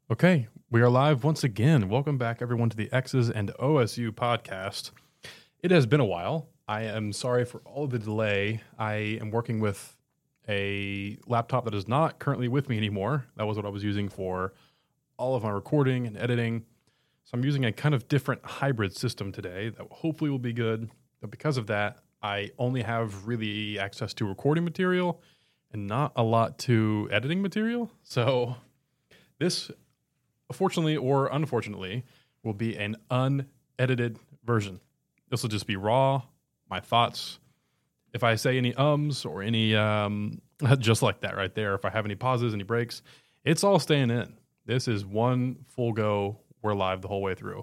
Okay, we are live once again. Welcome back, everyone, to the X's and OSU podcast. It has been a while. I am sorry for all of the delay. I am working with a laptop that is not currently with me anymore. That was what I was using for all of my recording and editing. So I'm using a kind of different hybrid system today that hopefully will be good. But because of that, I only have really access to recording material and not a lot to editing material. So this, fortunately or unfortunately, will be an unedited version. This will just be raw, my thoughts. If I say any ums or any, just like that right there, if I have any pauses, any breaks, it's all staying in. This is one full go. We're live the whole way through.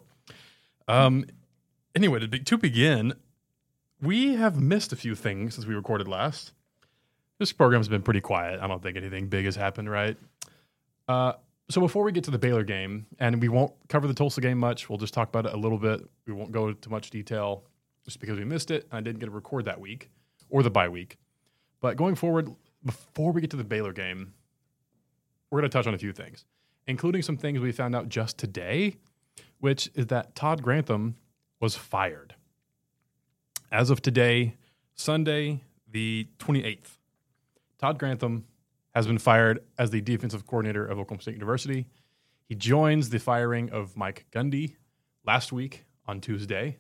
Anyway, to begin, we have missed a few things since we recorded last. This program's been pretty quiet. I don't think anything big has happened, right? So before we get to the Baylor game, and we won't cover the Tulsa game much, we'll just talk about it a little bit. We won't go into much detail just because we missed it, and I didn't get to record that week, or the bye week. But going forward, before we get to the Baylor game, we're going to touch on a few things, including some things we found out just today, which is that Todd Grantham was fired. As of today, Sunday, the 28th, Todd Grantham has been fired as the defensive coordinator of Oklahoma State University. He joins the firing of Mike Gundy last week on Tuesday.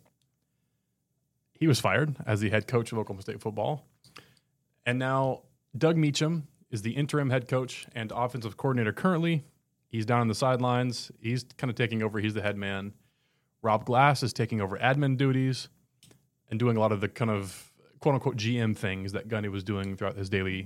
He was fired as the head coach of Oklahoma State football. And now Doug Meacham is the interim head coach and offensive coordinator currently. He's down on the sidelines. He's kind of taking over. He's the head man. Rob Glass is taking over admin duties and doing a lot of the kind of quote-unquote GM things that Gundy was doing throughout his daily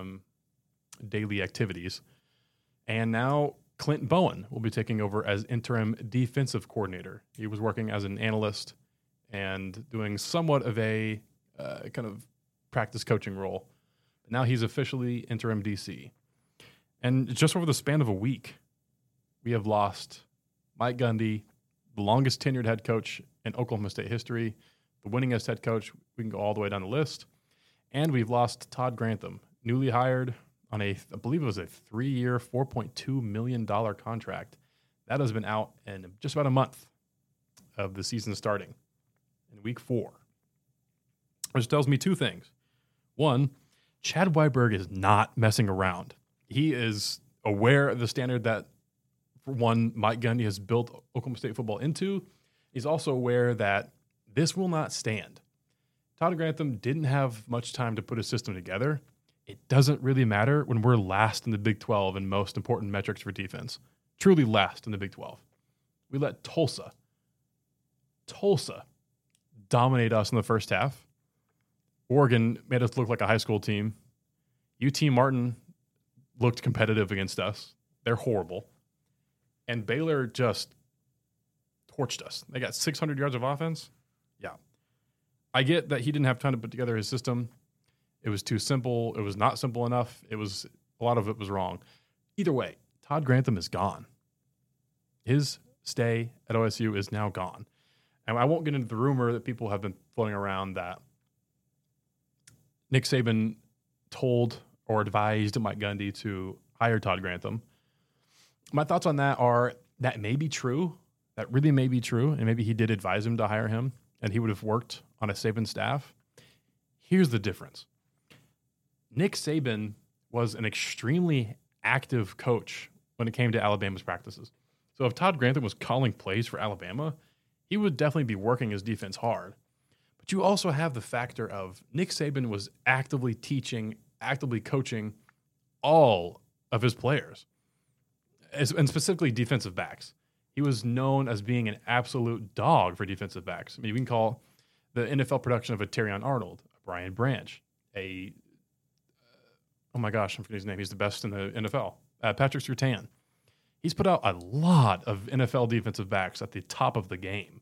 activities. And now Clint Bowen will be taking over as interim defensive coordinator. He was working as an analyst and doing somewhat of a kind of practice coaching role. But now he's officially interim DC. And just over the span of a week, we have lost Mike Gundy, the longest tenured head coach in Oklahoma State history, the winningest head coach. We can go all the way down the list. And we've lost Todd Grantham, newly hired on I believe it was a 3-year, $4.2 million contract. That has been out in just about a month of the season starting in week 4. Which tells me two things. One, Chad Weiberg is not messing around. He is aware of the standard that, for one, Mike Gundy has built Oklahoma State football into. He's also aware that this will not stand. Todd Grantham didn't have much time to put his system together. It doesn't really matter when we're last in the Big 12 in most important metrics for defense. Truly last in the Big 12. We let Tulsa dominate us in the first half. Oregon made us look like a high school team. UT Martin looked competitive against us. They're horrible. And Baylor just torched us. They got 600 yards of offense. Yeah. I get that he didn't have time to put together his system. It was too simple. It was not simple enough. A lot of it was wrong. Either way, Todd Grantham is gone. His stay at OSU is now gone. And I won't get into the rumor that people have been floating around that Nick Saban told or advised Mike Gundy to hire Todd Grantham. My thoughts on that are that may be true. That really may be true. And maybe he did advise him to hire him and he would have worked on a Saban staff. Here's the difference. Nick Saban was an extremely active coach when it came to Alabama's practices. So if Todd Grantham was calling plays for Alabama, he would definitely be working his defense hard. But you also have the factor of Nick Saban was actively teaching, actively coaching all of his players, and specifically defensive backs. He was known as being an absolute dog for defensive backs. I mean, you can call the NFL production of a Terrion Arnold, a Brian Branch, oh my gosh, I'm forgetting his name. He's the best in the NFL. Patrick Surtain. He's put out a lot of NFL defensive backs at the top of the game.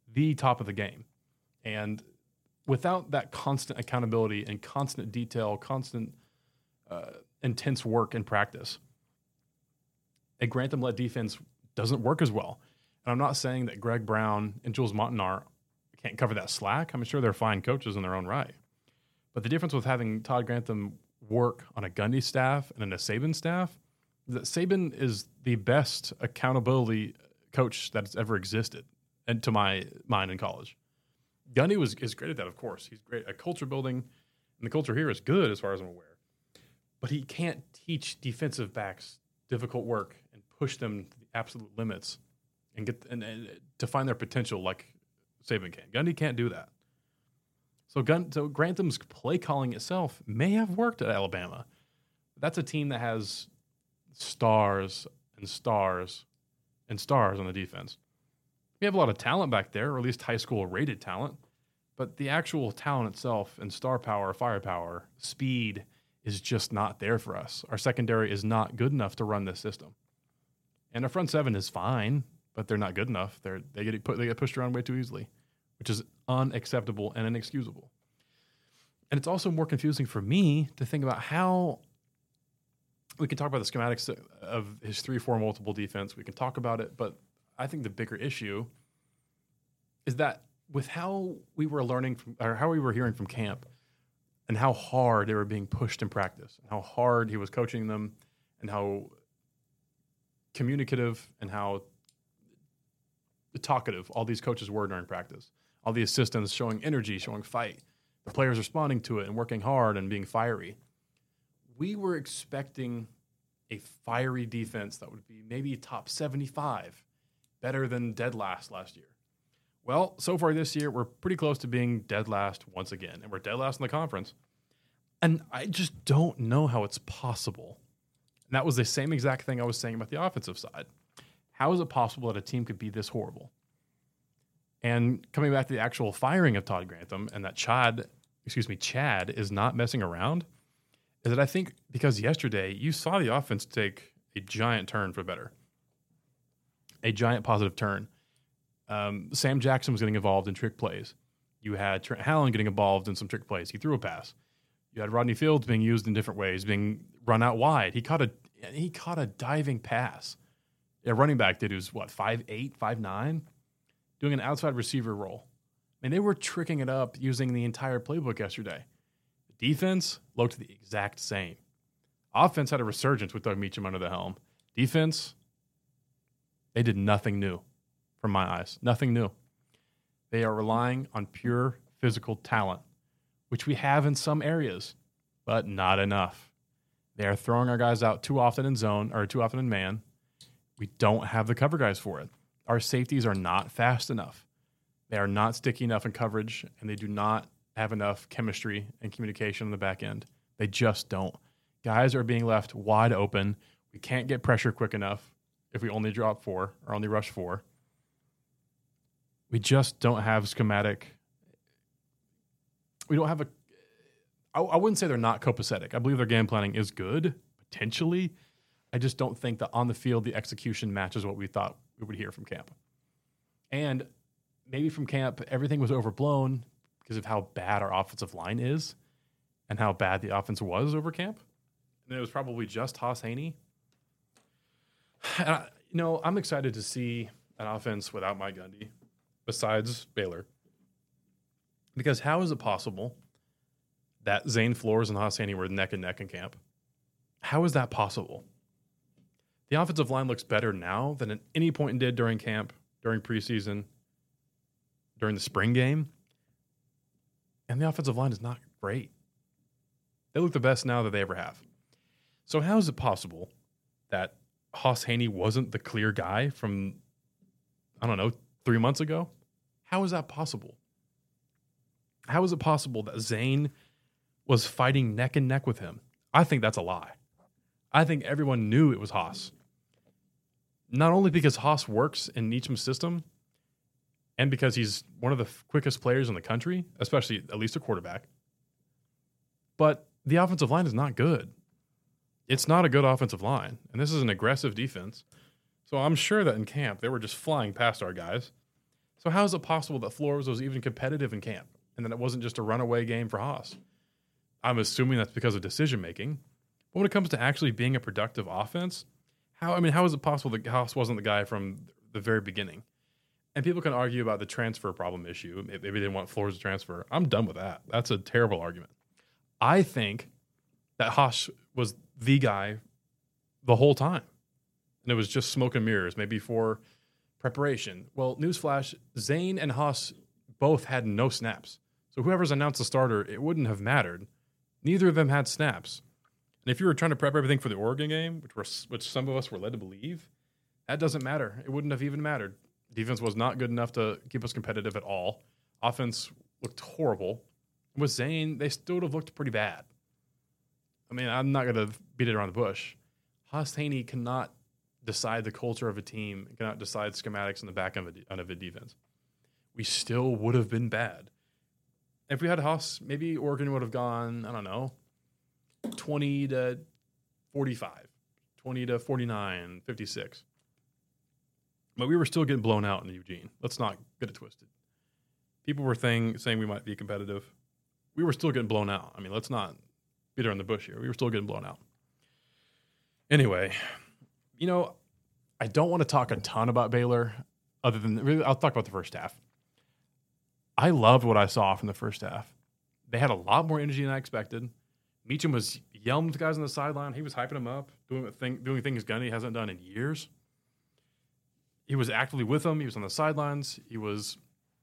And without that constant accountability and constant detail, constant intense work and practice, a Grantham-led defense doesn't work as well. And I'm not saying that Greg Brown and Jules Montenar can't cover that slack. I'm sure they're fine coaches in their own right. But the difference with having Todd Grantham work on a Gundy staff and a Saban staff that Saban is the best accountability coach that's ever existed, and to my mind in college. Gundy is great at that, of course. He's great at culture building, and the culture here is good as far as I'm aware. But he can't teach defensive backs difficult work and push them to the absolute limits and get and to find their potential like Saban can. Gundy can't do that. So Grantham's play calling itself may have worked at Alabama. That's a team that has stars and stars and stars on the defense. We have a lot of talent back there, or at least high school rated talent, but the actual talent itself and star power, firepower, speed is just not there for us. Our secondary is not good enough to run this system. And our front seven is fine, but they're not good enough. They get pushed around way too easily, which is unacceptable and inexcusable. And it's also more confusing for me to think about how we can talk about the schematics of his 3-4 multiple defense. We can talk about it, but I think the bigger issue is that with how we were learning from, or how we were hearing from camp, and how hard they were being pushed in practice, and how hard he was coaching them, and how communicative and how talkative all these coaches were during practice. All the assistants showing energy, showing fight. The players responding to it and working hard and being fiery. We were expecting a fiery defense that would be maybe top 75, better than dead last year. Well, so far this year, we're pretty close to being dead last once again, and we're dead last in the conference. And I just don't know how it's possible. And that was the same exact thing I was saying about the offensive side. How is it possible that a team could be this horrible? And coming back to the actual firing of Todd Grantham and that Chad is not messing around, is that I think because yesterday you saw the offense take a giant turn for better, a giant positive turn. Sam Jackson was getting involved in trick plays. You had Trent Hallen getting involved in some trick plays. He threw a pass. You had Rodney Fields being used in different ways, being run out wide. He caught a diving pass. A running back did, who's 5'8", 5'9", doing an outside receiver role. I mean, they were tricking it up using the entire playbook yesterday. The defense looked the exact same. Offense had a resurgence with Doug Meacham under the helm. Defense, they did nothing new from my eyes. Nothing new. They are relying on pure physical talent, which we have in some areas, but not enough. They are throwing our guys out too often in zone or too often in man. We don't have the cover guys for it. Our safeties are not fast enough. They are not sticky enough in coverage, and they do not have enough chemistry and communication on the back end. They just don't. Guys are being left wide open. We can't get pressure quick enough if we only drop 4 or only rush 4. We just don't have schematic. We don't have I wouldn't say they're not copacetic. I believe their game planning is good, potentially. I just don't think that on the field the execution matches what we thought we would hear from camp. And maybe from camp, everything was overblown because of how bad our offensive line is and how bad the offense was over camp. And it was probably just Haas Haney. I'm excited to see an offense without Mike Gundy, besides Baylor. Because how is it possible that Zane Flores and Haas Haney were neck and neck in camp? How is that possible? The offensive line looks better now than at any point it did during camp, during preseason, during the spring game. And the offensive line is not great. They look the best now that they ever have. So how is it possible that Haas Haney wasn't the clear guy from, 3 months ago? How is that possible? How is it possible that Zane was fighting neck and neck with him? I think that's a lie. I think everyone knew it was Haas. Not only because Haas works in Meacham's system and because he's one of the quickest players in the country, especially at least a quarterback, but the offensive line is not good. It's not a good offensive line, and this is an aggressive defense. So I'm sure that in camp they were just flying past our guys. So how is it possible that Flores was even competitive in camp and that it wasn't just a runaway game for Haas? I'm assuming that's because of decision-making. But when it comes to actually being a productive offense, how is it possible that Haas wasn't the guy from the very beginning? And people can argue about the transfer problem issue. Maybe they want Flores to transfer. I'm done with that. That's a terrible argument. I think that Haas was the guy the whole time. And it was just smoke and mirrors, maybe for preparation. Well, newsflash, Zane and Haas both had no snaps. So whoever's announced the starter, it wouldn't have mattered. Neither of them had snaps. And if you were trying to prep everything for the Oregon game, which some of us were led to believe, that doesn't matter. It wouldn't have even mattered. Defense was not good enough to keep us competitive at all. Offense looked horrible. With Zane, they still would have looked pretty bad. I mean, I'm not going to beat it around the bush. Haas Haney cannot decide the culture of a team, cannot decide schematics in the back of a defense. We still would have been bad. If we had Haas, maybe Oregon would have gone, I don't know, 20 to 45, 20 to 49, 56. But we were still getting blown out in Eugene. Let's not get it twisted. People were saying we might be competitive. We were still getting blown out. I mean, let's not beat around the bush here. We were still getting blown out. Anyway, I don't want to talk a ton about Baylor other than really, I'll talk about the first half. I loved what I saw from the first half. They had a lot more energy than I expected. Meacham was yelling with the guys on the sideline. He was hyping them up, doing things Gundy hasn't done in years. He was actively with them. He was on the sidelines. He was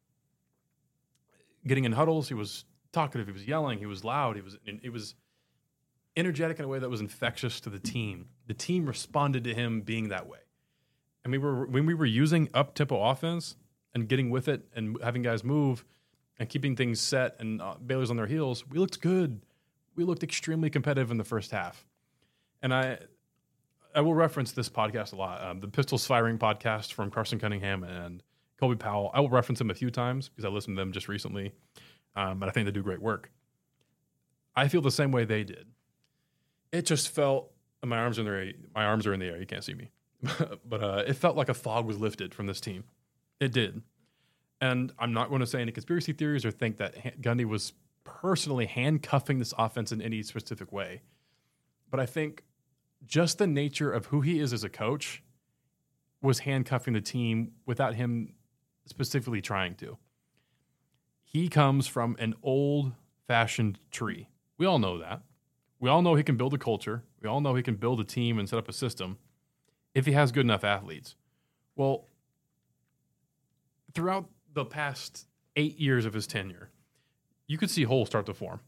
getting in huddles. He was talkative. He was yelling. He was loud. He was energetic in a way that was infectious to the team. The team responded to him being that way. And when we were using up-tempo offense and getting with it and having guys move and keeping things set and Baylor's on their heels, we looked good. We looked extremely competitive in the first half. And I will reference this podcast a lot, the Pistols Firing podcast from Carson Cunningham and Colby Powell. I will reference them a few times because I listened to them just recently, but I think they do great work. I feel the same way they did. It just felt my arms are in the air. You can't see me, but it felt like a fog was lifted from this team. It did, and I'm not going to say any conspiracy theories or think that Gundy was personally handcuffing this offense in any specific way, but I think just the nature of who he is as a coach was handcuffing the team without him specifically trying to. He comes from an old-fashioned tree. We all know that. We all know he can build a culture. We all know he can build a team and set up a system if he has good enough athletes. Well, throughout the past 8 years of his tenure, you could see holes start to form.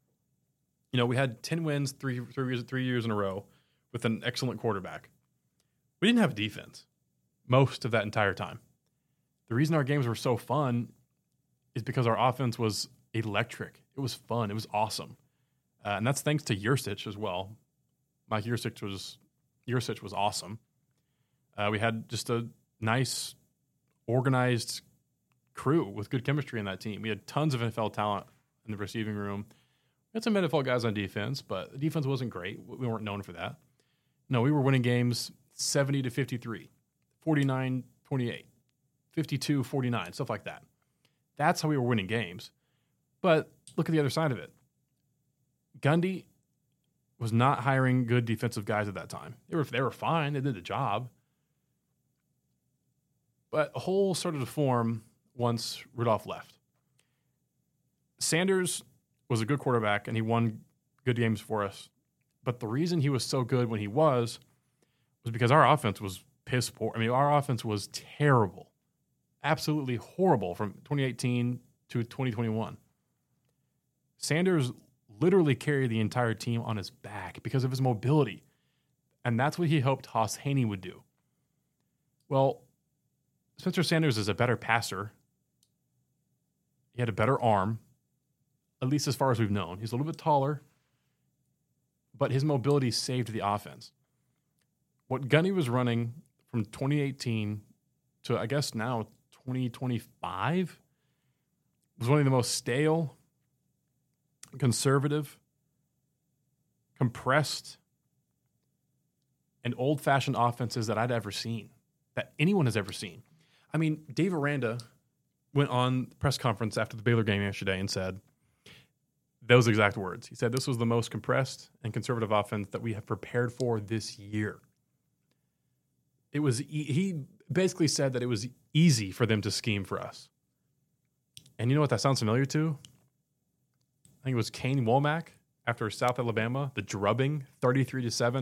We had 10 wins 3 years in a row with an excellent quarterback. We didn't have a defense most of that entire time. The reason our games were so fun is because our offense was electric. It was fun. It was awesome. And that's thanks to Yurcich as well. Mike Yurcich was awesome. We had just a nice, organized crew with good chemistry in that team. We had tons of NFL talent in the receiving room. We had some NFL guys on defense, but the defense wasn't great. We weren't known for that. No, we were winning games 70-53, 49-28, 52-49, stuff like that. That's how we were winning games. But look at the other side of it. Gundy was not hiring good defensive guys at that time. They were fine. They did the job. But a hole started to form once Rudolph left. Sanders was a good quarterback, and he won good games for us. But the reason he was so good when he was because our offense was piss poor. I mean, our offense was terrible. Absolutely horrible from 2018 to 2021. Sanders literally carried the entire team on his back because of his mobility. And that's what he hoped Haas Haney would do. Well, Spencer Sanders is a better passer. He had a better arm, at least as far as we've known. He's a little bit taller, but his mobility saved the offense. What Gundy was running from 2018 to, I guess, now 2025 was one of the most stale, conservative, compressed, and old-fashioned offenses that I'd ever seen, that anyone has ever seen. I mean, Dave Aranda went on press conference after the Baylor game yesterday and said those exact words. He said this was the most compressed and conservative offense that we have prepared for this year. It was he basically said that it was easy for them to scheme for us. And you know what that sounds familiar to? I think it was Kane Womack after South Alabama, the drubbing 33-7 in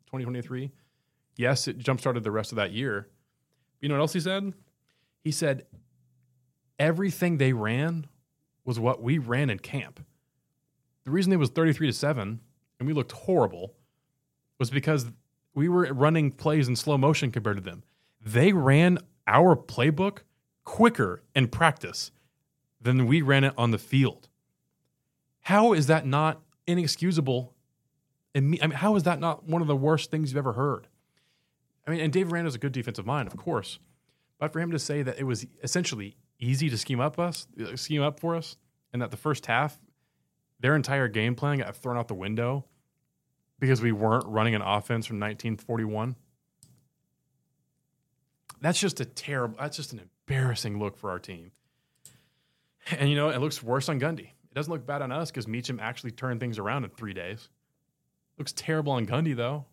2023. Yes, it jump-started the rest of that year. You know what else he said? He said, everything they ran was what we ran in camp. The reason it was 33-7 and we looked horrible was because we were running plays in slow motion compared to them. They ran our playbook quicker in practice than we ran it on the field. How is that not inexcusable? How is that not one of the worst things you've ever heard? And Dave Aranda's a good defensive mind, of course. But for him to say that it was essentially easy to scheme up for us, and that the first half, their entire game plan got thrown out the window because we weren't running an offense from 1941. That's just an embarrassing look for our team. And, it looks worse on Gundy. It doesn't look bad on us because Meacham actually turned things around in 3 days. Looks terrible on Gundy, though.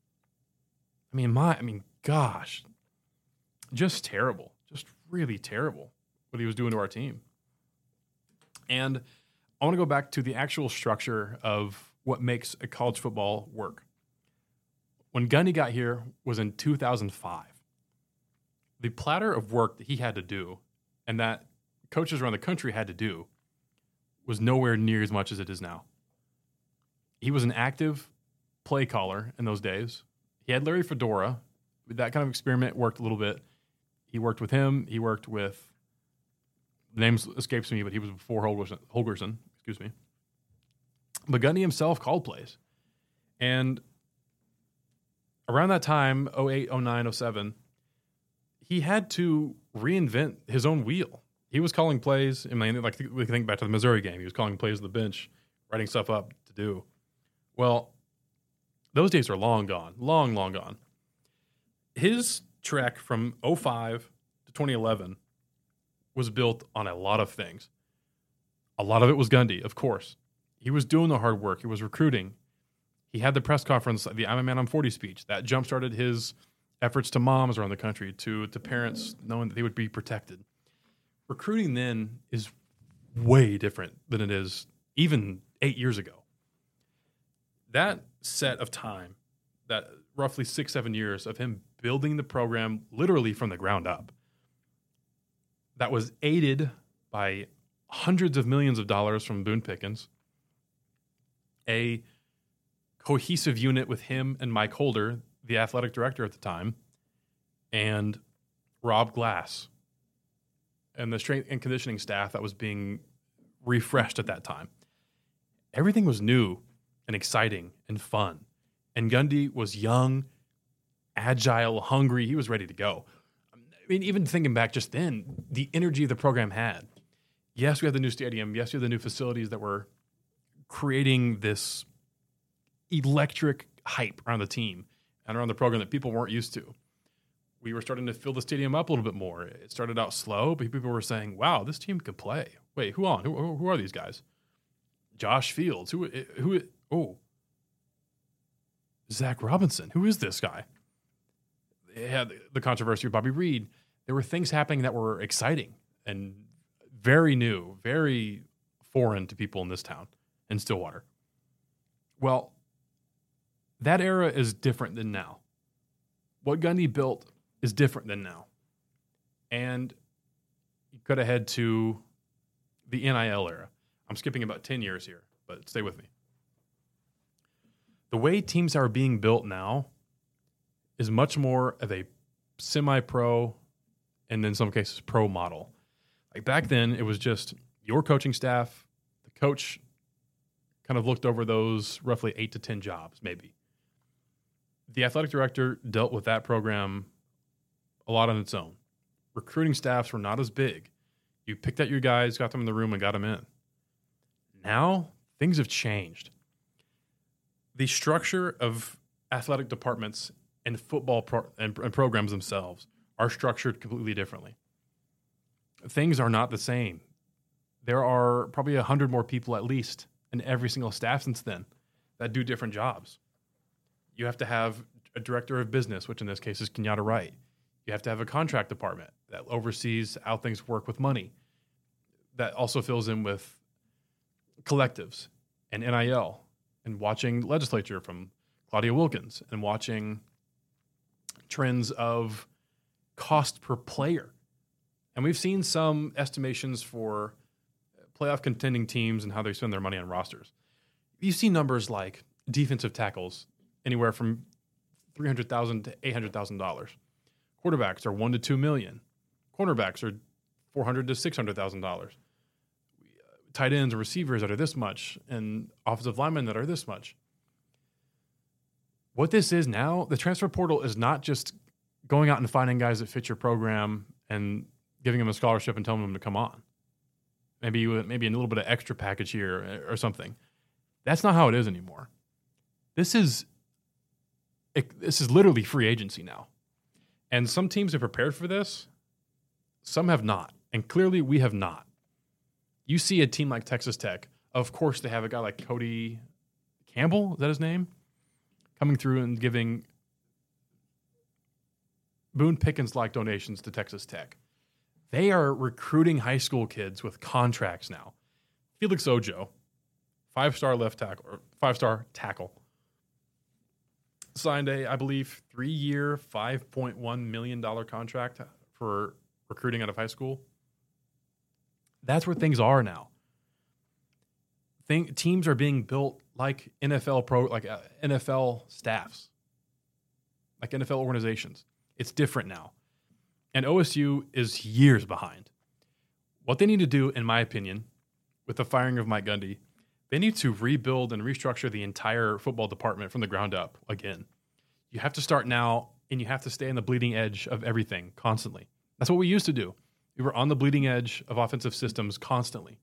Gosh. Just terrible. Just really terrible what he was doing to our team. And I want to go back to the actual structure of what makes a college football work. When Gundy got here was in 2005. The platter of work that he had to do and that coaches around the country had to do was nowhere near as much as it is now. He was an active play caller in those days. He had Larry Fedora. That kind of experiment worked a little bit. He worked with him. He worked with, the name escapes me, but he was before Holgorsen, excuse me. But Gundy himself called plays. And around that time, 08, 09, 07, he had to reinvent his own wheel. He was calling plays. We can think back to the Missouri game. He was calling plays on the bench, writing stuff up to do. Well, those days are long gone. Long, long gone. His trek from 05 to 2011 was built on a lot of things. A lot of it was Gundy, of course. He was doing the hard work. He was recruiting. He had the press conference, the I'm a Man, I'm 40 speech. That jump-started his efforts to moms around the country, to parents knowing that they would be protected. Recruiting then is way different than it is even 8 years ago. That set of time, that roughly 6-7 years of him building the program literally from the ground up, that was aided by hundreds of millions of dollars from Boone Pickens, a cohesive unit with him and Mike Holder, the athletic director at the time, and Rob Glass, and the strength and conditioning staff that was being refreshed at that time. Everything was new and exciting and fun. And Gundy was young, agile, hungry. He was ready to go. Even thinking back just then, the energy the program had. Yes, we had the new stadium. Yes, we had the new facilities that were creating this electric hype around the team and around the program that people weren't used to. We were starting to fill the stadium up a little bit more. It started out slow, but people were saying, wow, this team could play. Wait, who are these guys? Josh Fields. Zach Robinson. Who is this guy? They had the controversy with Bobby Reed. There were things happening that were exciting and very new, very foreign to people in this town, in Stillwater. Well, that era is different than now. What Gundy built is different than now. And you could have head to the NIL era. I'm skipping about 10 years here, but stay with me. The way teams are being built now is much more of a semi-pro and in some cases pro model. Like back then, it was just your coaching staff, the coach kind of looked over those roughly 8 to 10 jobs, maybe. The athletic director dealt with that program a lot on its own. Recruiting staffs were not as big. You picked out your guys, got them in the room, and got them in. Now, things have changed. The structure of athletic departments and football and programs themselves are structured completely differently. Things are not the same. There are probably 100 more people at least in every single staff since then that do different jobs. You have to have a director of business, which in this case is Kenyatta Wright. You have to have a contract department that oversees how things work with money. That also fills in with collectives and NIL and watching legislature from Claudia Wilkins and watching trends of cost per player. And we've seen some estimations for playoff contending teams and how they spend their money on rosters. You see numbers like defensive tackles anywhere from $300,000 to $800,000. Quarterbacks are $1 to $2 million. Cornerbacks are $400,000 to $600,000. Tight ends and receivers that are this much, and offensive linemen that are this much. What this is now, the transfer portal is not just going out and finding guys that fit your program and giving them a scholarship and telling them to come on. Maybe a little bit of extra package here or something. That's not how it is anymore. This is literally free agency now. And some teams have prepared for this. Some have not. And clearly we have not. You see a team like Texas Tech. Of course, they have a guy like Cody Campbell. Is that his name? Coming through and giving Boone Pickens-like donations to Texas Tech. They are recruiting high school kids with contracts now. Felix Ojo, five-star tackle, signed I believe, 3-year, $5.1 million contract for recruiting out of high school. That's where things are now. Teams are being built like NFL staffs, like NFL organizations. It's different now. And OSU is years behind. What they need to do, in my opinion, with the firing of Mike Gundy, they need to rebuild and restructure the entire football department from the ground up again. You have to start now, and you have to stay on the bleeding edge of everything constantly. That's what we used to do. We were on the bleeding edge of offensive systems constantly.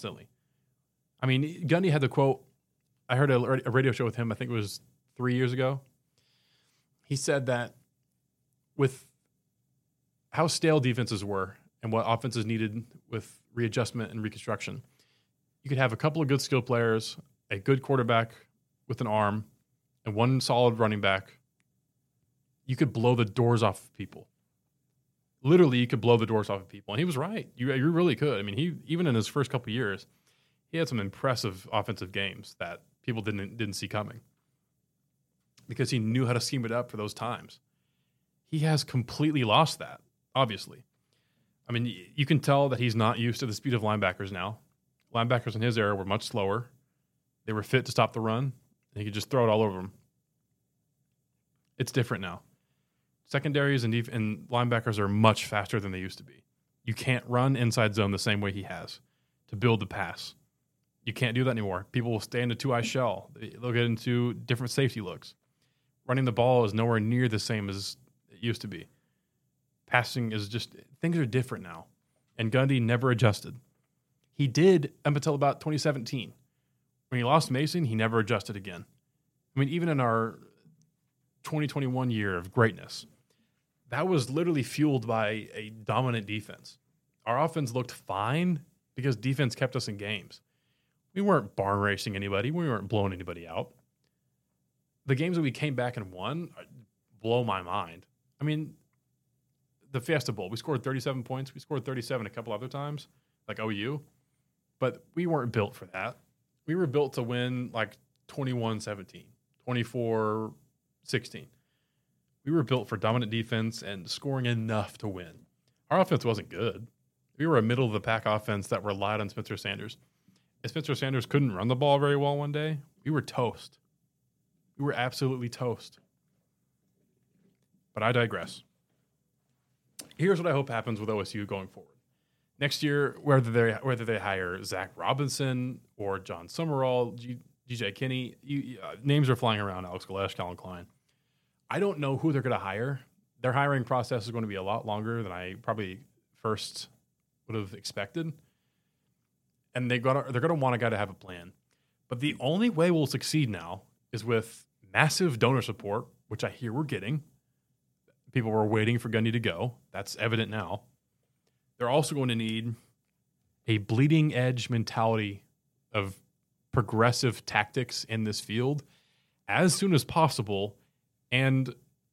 I mean, Gundy had the quote. I heard a radio show with him, I think it was 3 years ago. He said that with how stale defenses were and what offenses needed with readjustment and reconstruction, you could have a couple of good skill players, a good quarterback with an arm, and one solid running back. You could blow the doors off of people. Literally, you could blow the doors off of people. And he was right. You really could. I mean, he even in his first couple of years, he had some impressive offensive games that people didn't see coming because he knew how to scheme it up for those times. He has completely lost that, obviously. I mean, you can tell that he's not used to the speed of linebackers now. Linebackers in his era were much slower. They were fit to stop the run, and he could just throw it all over them. It's different now. Secondaries and linebackers are much faster than they used to be. You can't run inside zone the same way he has to build the pass. You can't do that anymore. People will stay in the two-eye shell. They'll get into different safety looks. Running the ball is nowhere near the same as it used to be. Passing is just, things are different now. And Gundy never adjusted. He did up until about 2017. When he lost Mason, he never adjusted again. I mean, even in our 2021 year of greatness, that was literally fueled by a dominant defense. Our offense looked fine because defense kept us in games. We weren't barn racing anybody. We weren't blowing anybody out. The games that we came back and won blow my mind. I mean, the Fiesta Bowl, we scored 37 points. We scored 37 a couple other times, like OU. But we weren't built for that. We were built to win like 21-17, 24-16. We were built for dominant defense and scoring enough to win. Our offense wasn't good. We were a middle-of-the-pack offense that relied on Spencer Sanders. If Spencer Sanders couldn't run the ball very well one day, we were toast. We were absolutely toast. But I digress. Here's what I hope happens with OSU going forward. Next year, whether they hire Zach Robinson or John Summerall, DJ Kinney, names are flying around, Alex Galesh, Colin Klein. I don't know who they're going to hire. Their hiring process is going to be a lot longer than I probably first would have expected. And they're going to want a guy to have a plan. But the only way we'll succeed now is with massive donor support, which I hear we're getting. People were waiting for Gundy to go. That's evident now. They're also going to need a bleeding edge mentality of progressive tactics in this field as soon as possible and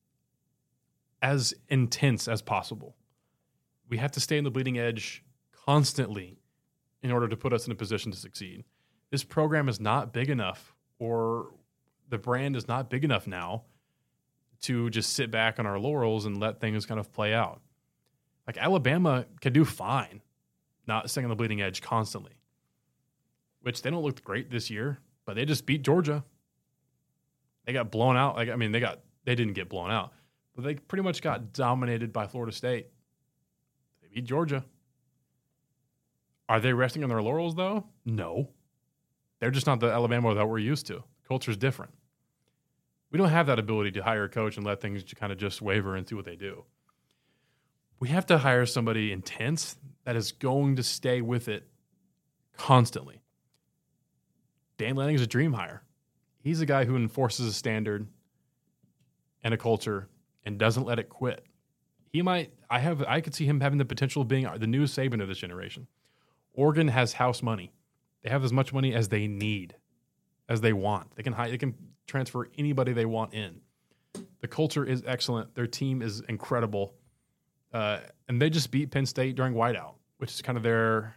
as intense as possible. We have to stay in the bleeding edge constantly in order to put us in a position to succeed. This program is not big enough, or the brand is not big enough now to just sit back on our laurels and let things kind of play out. Like Alabama can do fine, not staying on the bleeding edge constantly, which they don't look great this year, but they just beat Georgia. They got blown out. They didn't get blown out, but they pretty much got dominated by Florida State. They beat Georgia. Are they resting on their laurels, though? No. They're just not the Alabama that we're used to. Culture's different. We don't have that ability to hire a coach and let things kind of just waver and see what they do. We have to hire somebody intense that is going to stay with it constantly. Dan Lanning is a dream hire. He's a guy who enforces a standard and a culture and doesn't let it quit. I could see him having the potential of being the new Saban of this generation. Oregon has house money. They have as much money as they need, as they want. They can transfer anybody they want in. The culture is excellent. Their team is incredible. And they just beat Penn State during whiteout, which is kind of their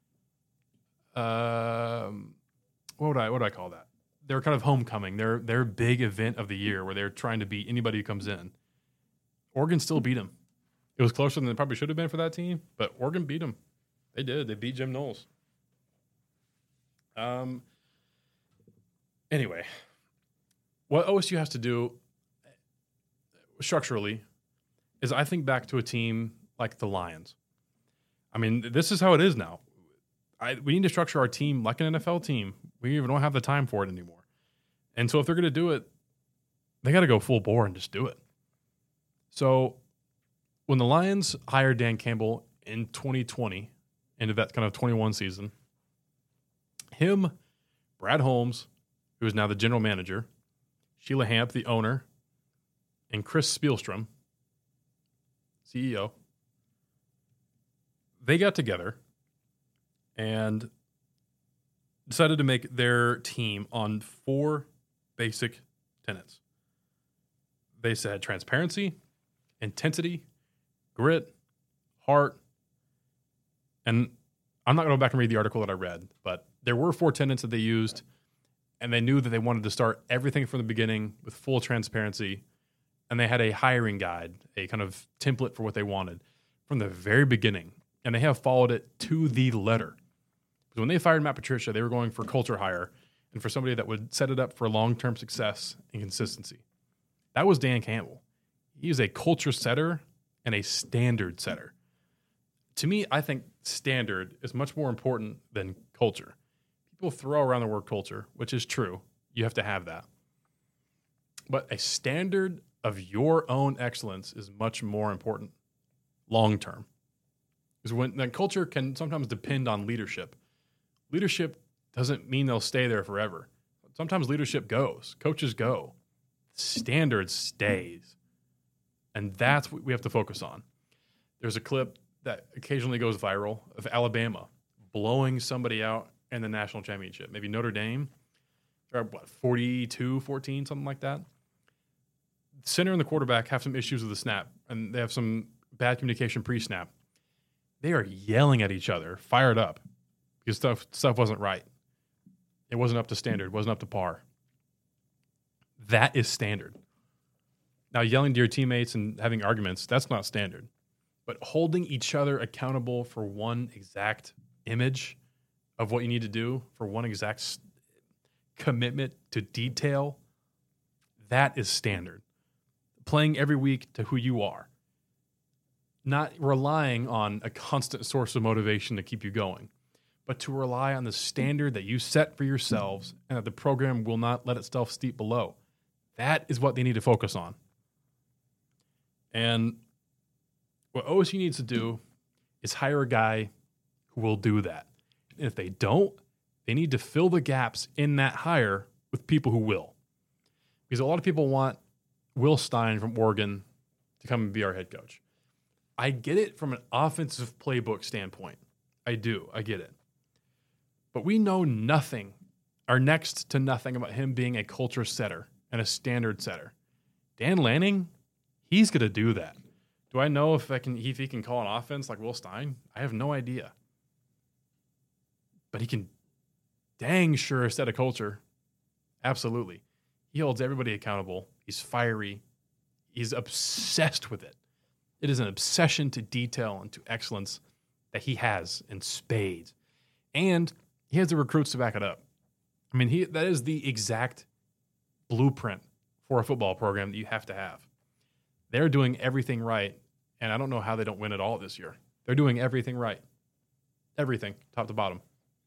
what would I call that? Their kind of homecoming, their big event of the year where they're trying to beat anybody who comes in. Oregon still beat them. It was closer than it probably should have been for that team, but Oregon beat them. They did. They beat Jim Knowles. Anyway, what OSU has to do structurally is I think back to a team like the Lions. I mean, this is how it is now. We need to structure our team like an NFL team. We even don't have the time for it anymore. And so if they're going to do it, they got to go full bore and just do it. So when the Lions hired Dan Campbell in 2020, into that kind of 21 season, him, Brad Holmes, who is now the general manager, Sheila Hamp, the owner, and Chris Spielstrom, CEO, they got together and decided to make their team on 4 basic tenets. They said transparency, intensity, grit, heart, and I'm not going to go back and read the article that I read, but there were 4 tenets that they used, and they knew that they wanted to start everything from the beginning with full transparency, and they had a hiring guide, a kind of template for what they wanted from the very beginning, and they have followed it to the letter. Because when they fired Matt Patricia, they were going for culture hire and for somebody that would set it up for long-term success and consistency. That was Dan Campbell. He is a culture setter and a standard setter. To me, I think standard is much more important than culture. People throw around the word culture, which is true. You have to have that. But a standard of your own excellence is much more important long-term. Because when culture can sometimes depend on leadership. Leadership doesn't mean they'll stay there forever. Sometimes leadership goes. Coaches go. Standard stays. And that's what we have to focus on. There's a clip that occasionally goes viral of Alabama blowing somebody out in the national championship. Maybe Notre Dame. They're at 42-14, something like that. The center and the quarterback have some issues with the snap, and they have some bad communication pre-snap. They are yelling at each other, fired up, because stuff wasn't right. It wasn't up to standard. It wasn't up to par. That is standard. Now, yelling to your teammates and having arguments, that's not standard. But holding each other accountable for one exact image of what you need to do, for one exact commitment to detail, that is standard. Playing every week to who you are. Not relying on a constant source of motivation to keep you going, but to rely on the standard that you set for yourselves and that the program will not let itself steep below. That is what they need to focus on. And what OSU needs to do is hire a guy who will do that. And if they don't, they need to fill the gaps in that hire with people who will. Because a lot of people want Will Stein from Oregon to come and be our head coach. I get it from an offensive playbook standpoint. I do. I get it. But we know nothing, or next to nothing, about him being a culture setter and a standard setter. Dan Lanning, he's going to do that. Do I know if he can call an offense like Will Stein? I have no idea. But he can dang sure set a culture. Absolutely. He holds everybody accountable. He's fiery. He's obsessed with it. It is an obsession to detail and to excellence that he has in spades. And he has the recruits to back it up. I mean, that is the exact blueprint for a football program that you have to have. They're doing everything right, and I don't know how they don't win it all this year. They're doing everything right. Everything, top to bottom.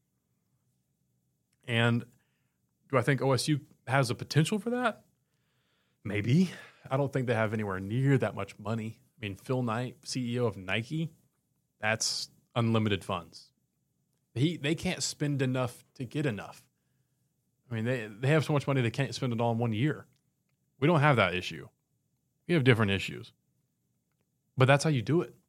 And do I think OSU has a potential for that? Maybe. I don't think they have anywhere near that much money. I mean, Phil Knight, CEO of Nike, that's unlimited funds. They can't spend enough to get enough. I mean, they have so much money they can't spend it all in 1 year. We don't have that issue. We have different issues. But that's how you do it.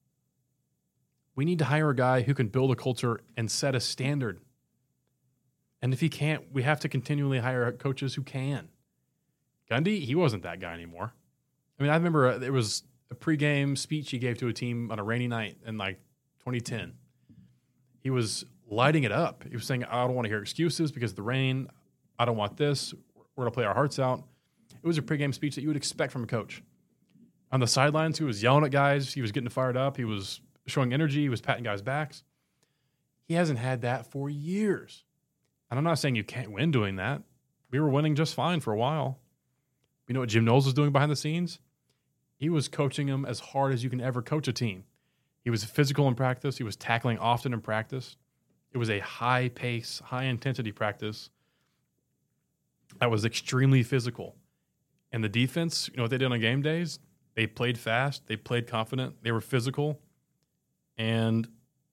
We need to hire a guy who can build a culture and set a standard. And if he can't, we have to continually hire coaches who can. Gundy, he wasn't that guy anymore. I mean, I remember there was a pregame speech he gave to a team on a rainy night in like 2010. He was lighting it up. He was saying, I don't want to hear excuses because of the rain. I don't want this. We're going to play our hearts out. It was a pregame speech that you would expect from a coach. On the sidelines, he was yelling at guys. He was getting fired up. He was showing energy. He was patting guys' backs. He hasn't had that for years. And I'm not saying you can't win doing that. We were winning just fine for a while. You know what Jim Knowles was doing behind the scenes? He was coaching them as hard as you can ever coach a team. He was physical in practice. He was tackling often in practice. It was a high-pace, high-intensity practice that was extremely physical. And the defense, you know what they did on game days? They played fast. They played confident. They were physical. And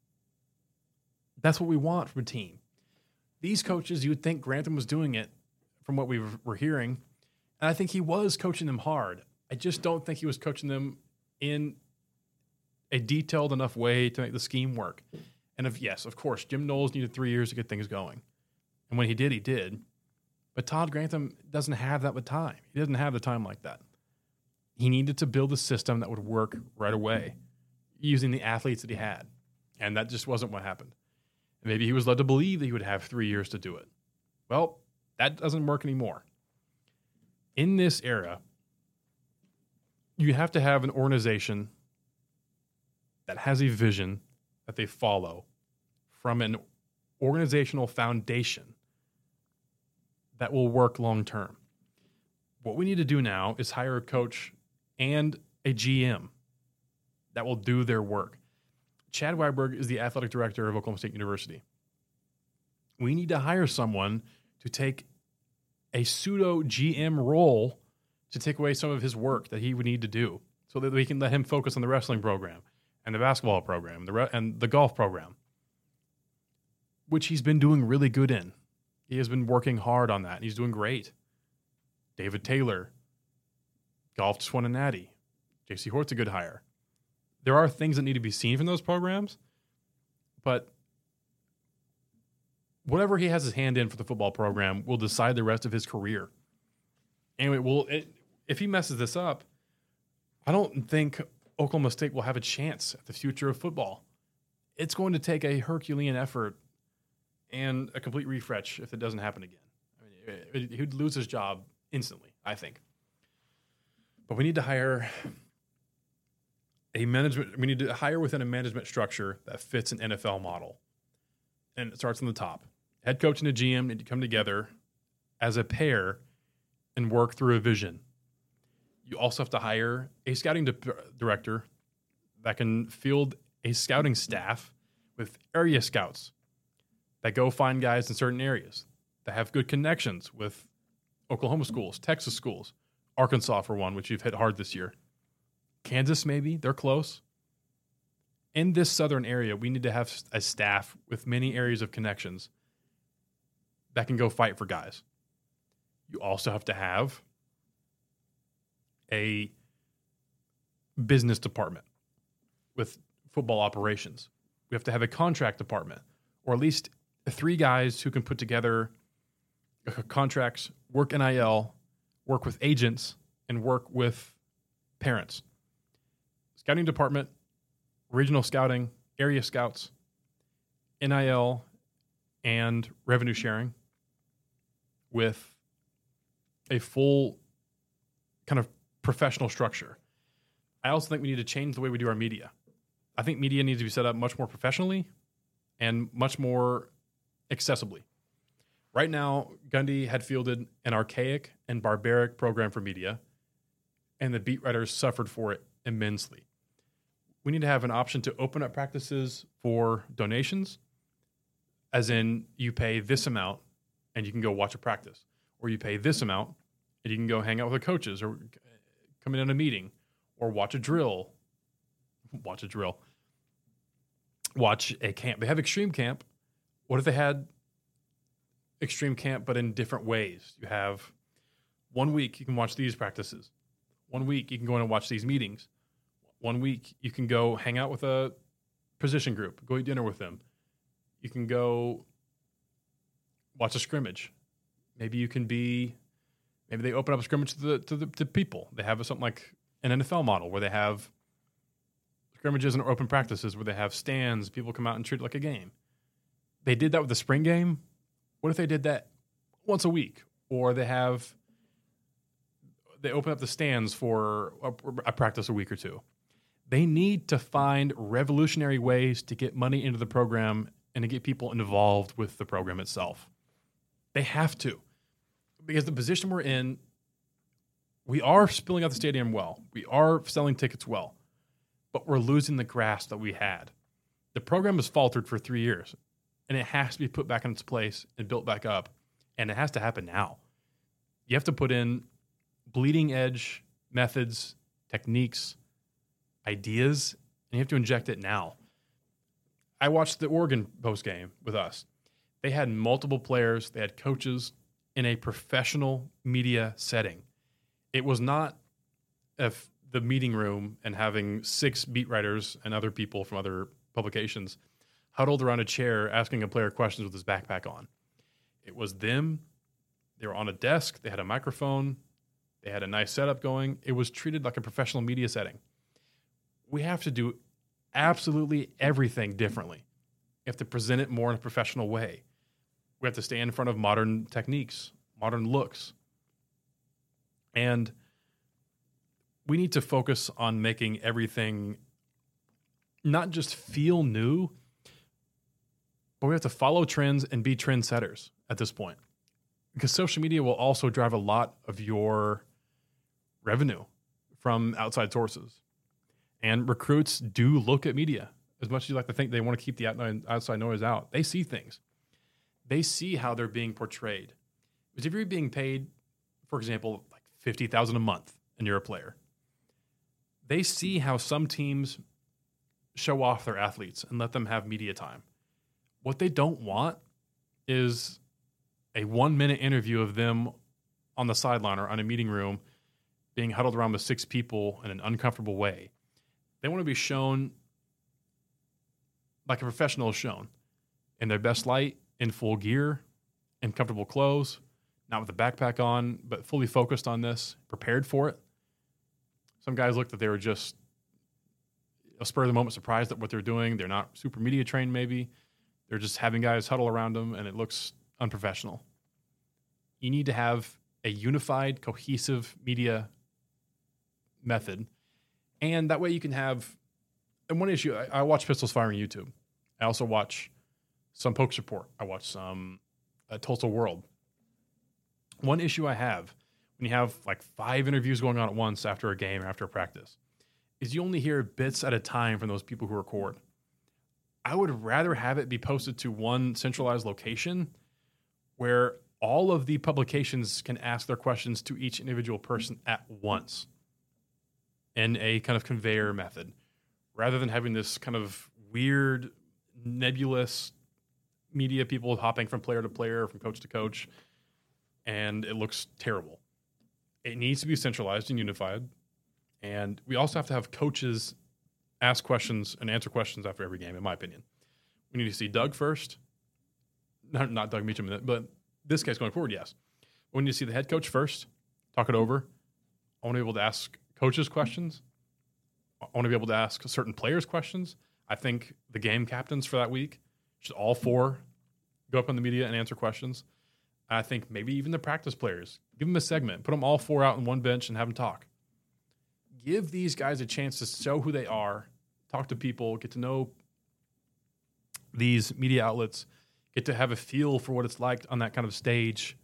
that's what we want from a team. These coaches, you would think Grantham was doing it from what we were hearing. And I think he was coaching them hard. I just don't think he was coaching them in a detailed enough way to make the scheme work. And yes, of course, Jim Knowles needed 3 years to get things going. And when he did, he did. But Todd Grantham doesn't have that much time. He doesn't have the time like that. He needed to build a system that would work right away using the athletes that he had. And that just wasn't what happened. And maybe he was led to believe that he would have 3 years to do it. Well, that doesn't work anymore. In this era, you have to have an organization that has a vision that they follow from an organizational foundation that will work long term. What we need to do now is hire a coach and a GM that will do their work. Chad Weiberg is the athletic director of Oklahoma State University. We need to hire someone to take a pseudo GM role to take away some of his work that he would need to do so that we can let him focus on the wrestling program and the basketball program and the golf program, which he's been doing really good in. He has been working hard on that. He's doing great. David Taylor, golf just won a natty. J.C. Hort's a good hire. There are things that need to be seen from those programs, but whatever he has his hand in for the football program will decide the rest of his career. And if he messes this up, I don't think Oklahoma State will have a chance at the future of football. It's going to take a Herculean effort and a complete refresh if it doesn't happen again. I mean, he'd lose his job instantly, I think. But we need to hire within a management structure that fits an NFL model. And it starts on the top. Head coach and a GM need to come together as a pair and work through a vision. You also have to hire a scouting director that can field a scouting staff with area scouts that go find guys in certain areas, that have good connections with Oklahoma schools, Texas schools, Arkansas for one, which you've hit hard this year. Kansas maybe, they're close. In this southern area, we need to have a staff with many areas of connections that can go fight for guys. You also have to have a business department with football operations. We have to have a contract department, or at least 3 guys who can put together contracts, work NIL, work with agents, and work with parents. Scouting department, regional scouting, area scouts, NIL, and revenue sharing with a full kind of professional structure. I also think we need to change the way we do our media. I think media needs to be set up much more professionally and much more accessibly. Right now, Gundy had fielded an archaic and barbaric program for media, and the beat writers suffered for it immensely. We need to have an option to open up practices for donations, as in you pay this amount and you can go watch a practice, or you pay this amount and you can go hang out with the coaches or come in on a meeting or watch a drill. Watch a camp. They have extreme camp. What if they had extreme camp but in different ways? You have 1 week you can watch these practices. 1 week you can go in and watch these meetings. 1 week you can go hang out with a position group, go eat dinner with them. You can go watch a scrimmage. Maybe they open up a scrimmage to people. They have something like an NFL model where they have scrimmages and open practices where they have stands, people come out and treat it like a game. They did that with the spring game. What if they did that once a week? Or they open up the stands for a practice a week or two. They need to find revolutionary ways to get money into the program and to get people involved with the program itself. They have to. Because the position we're in, we are spilling out the stadium well. We are selling tickets well. But we're losing the grasp that we had. The program has faltered for 3 years, and it has to be put back in its place and built back up, and it has to happen now. You have to put in bleeding edge methods, techniques, ideas, and you have to inject it now. I watched the Oregon postgame with us. They had multiple players. They had coaches in a professional media setting. It was not the meeting room and having 6 beat writers and other people from other publications huddled around a chair asking a player questions with his backpack on. It was them. They were on a desk. They had a microphone. They had a nice setup going. It was treated like a professional media setting. We have to do absolutely everything differently. We have to present it more in a professional way. We have to stay in front of modern techniques, modern looks. And we need to focus on making everything not just feel new, but we have to follow trends and be trendsetters at this point. Because social media will also drive a lot of your revenue from outside sources. And recruits do look at media. As much as you like to think they want to keep the outside noise out, they see things. They see how they're being portrayed. Because if you're being paid, for example, like $50,000 a month and you're a player, they see how some teams show off their athletes and let them have media time. What they don't want is a 1-minute interview of them on the sideline or on a meeting room being huddled around with 6 people in an uncomfortable way. They want to be shown like a professional is shown, in their best light, in full gear, in comfortable clothes, not with a backpack on, but fully focused on this, prepared for it. Some guys looked that they were just a spur of the moment surprised at what they're doing. They're not super media trained maybe. They're just having guys huddle around them, and it looks unprofessional. You need to have a unified, cohesive media method. And that way you can have, and one issue, I watch Pistols Fire on YouTube. I also watch some Pokes Report. I watch some Tulsa World. One issue I have when you have like 5 interviews going on at once after a game or after a practice is you only hear bits at a time from those people who record. I would rather have it be posted to one centralized location where all of the publications can ask their questions to each individual person at once in a kind of conveyor method, rather than having this kind of weird, nebulous media people hopping from player to player, from coach to coach, and it looks terrible. It needs to be centralized and unified, and we also have to have coaches ask questions and answer questions after every game, in my opinion. We need to see Doug first. Not Doug Meacham, but this case going forward, yes. We need to see the head coach first, talk it over. I want to be able to ask coaches questions. I want to be able to ask certain players questions. I think the game captains for that week should all 4 go up in the media and answer questions. I think maybe even the practice players, give them a segment, put them all 4 out on one bench and have them talk. Give these guys a chance to show who they are, talk to people, get to know these media outlets, get to have a feel for what it's like on that kind of stage,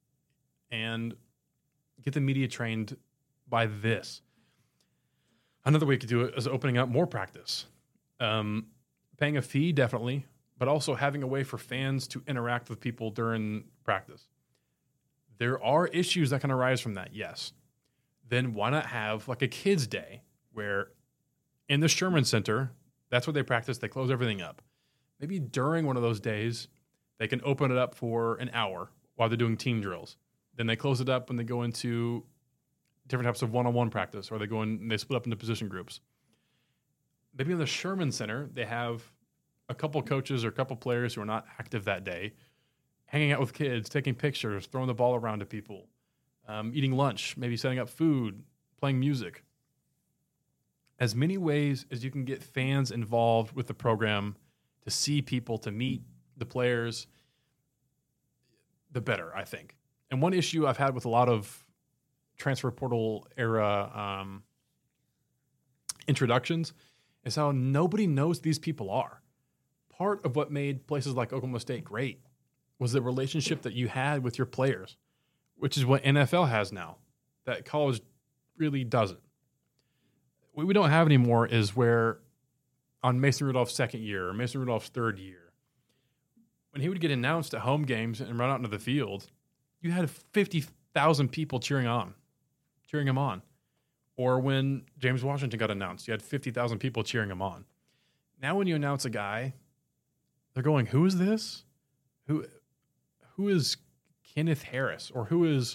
and get the media trained by this. Another way to do it is opening up more practice. Paying a fee, definitely, but also having a way for fans to interact with people during practice. There are issues that can arise from that, yes. Then why not have like a kids' day where in the Sherman Center, that's where they practice, they close everything up. Maybe during one of those days, they can open it up for an hour while they're doing team drills. Then they close it up when they go into different types of one-on-one practice, or they go in and they split up into position groups. Maybe in the Sherman Center, they have a couple coaches or a couple players who are not active that day, hanging out with kids, taking pictures, throwing the ball around to people, eating lunch, maybe setting up food, playing music. As many ways as you can get fans involved with the program to see people, to meet the players, the better, I think. And one issue I've had with a lot of transfer portal era introductions is how nobody knows these people are. Part of what made places like Oklahoma State great was the relationship that you had with your players, which is what NFL has now, that college really doesn't. What we don't have anymore is where on Mason Rudolph's second year or Mason Rudolph's third year, when he would get announced at home games and run out into the field, you had 50,000 people cheering him on. Or when James Washington got announced, you had 50,000 people cheering him on. Now when you announce a guy, they're going, who is this? Who is Kenneth Harris? Or who is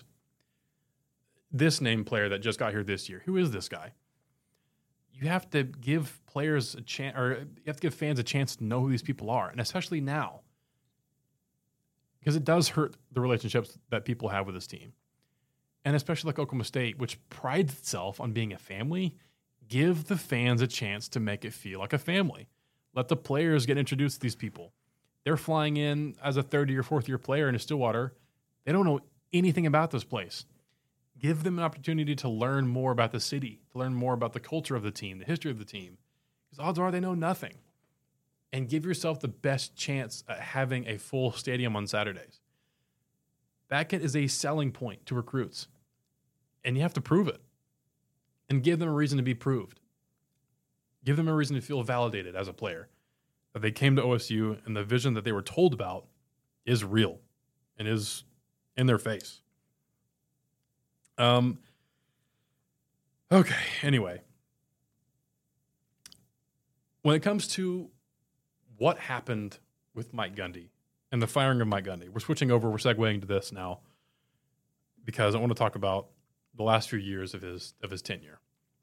this name player that just got here this year? Who is this guy? You have to give players a chance, or you have to give fans a chance to know who these people are, and especially now, because it does hurt the relationships that people have with this team. And especially like Oklahoma State, which prides itself on being a family, give the fans a chance to make it feel like a family. Let the players get introduced to these people. They're flying in as a third-year, fourth-year player into Stillwater. They don't know anything about this place. Give them an opportunity to learn more about the city, to learn more about the culture of the team, the history of the team. Because odds are they know nothing. And give yourself the best chance at having a full stadium on Saturdays. That is a selling point to recruits. And you have to prove it. And give them a reason to be proved. Give them a reason to feel validated as a player. That they came to OSU and the vision that they were told about is real and is in their face. Okay, anyway. When it comes to what happened with Mike Gundy and the firing of Mike Gundy, we're switching over, we're segueing to this now because I want to talk about the last few years of his tenure.